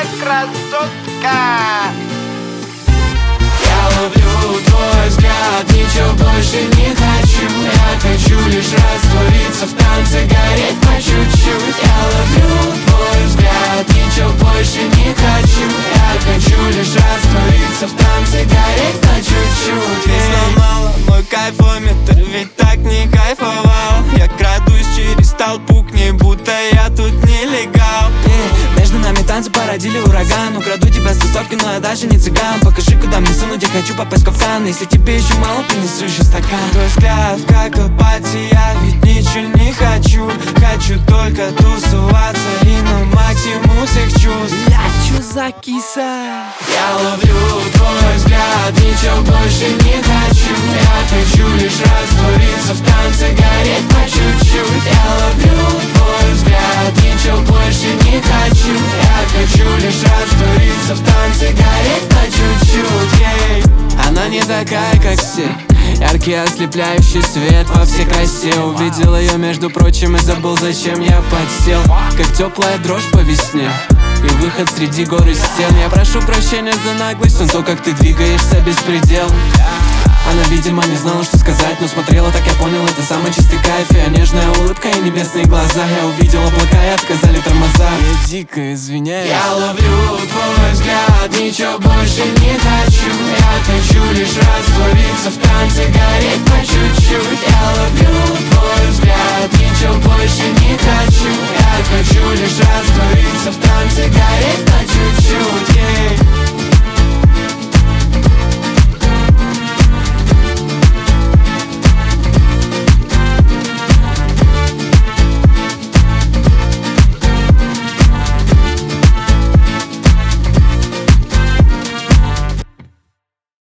красотка. Я ловлю твой взгляд, ничего больше не хочу. Я хочу лишь раствориться в танце, гореть по чуть-чуть. Я ловлю твой взгляд, ничего больше не хочу. Я хочу лишь раствориться в танце, гореть по чуть-чуть. Ты сломала мой кайфометр, ведь так не кайфовал. Я крадусь через толпу к ней, будто я тут нелегал. Между нами танцы породили ураган. Украду тебя с тусовки, но я даже не цыган. Покажи, куда мне сунуть, я хочу попасть в капкан. Если тебе еще мало, принесу еще стакан. Твой взгляд как апатия, я ведь ничего не хочу. Хочу только тусоваться и на максимум всех чувств. Я чё за киса? Я ловлю твой взгляд, ничего больше не хочу. Я хочу лишь раствориться в танце, гореть по чуть-чуть. Я ловлю твой взгляд, ничего больше не хочу. Я хочу лишь раствориться в танце, гореть по чуть-чуть. Она не такая, как все. Яркий ослепляющий свет во всей красе. Увидел ее, между прочим, и забыл, зачем я подсел. Как теплая дрожь по весне и выход среди гор и стен. Я прошу прощения за наглость, но то, как ты двигаешься, беспредел. Она, видимо, не знала, что сказать, но смотрела, так я понял, это самый чистый кайф. Ее нежная улыбка и небесные глаза. Я увидел облака и отказали тормоза. Я дико извиняюсь. Я ловлю твой взгляд, ничего больше не хочу. Я хочу лишь раствориться в танце, гореть по чуть-чуть. Я ловлю твой взгляд, ничего больше не хочу. Я хочу лишь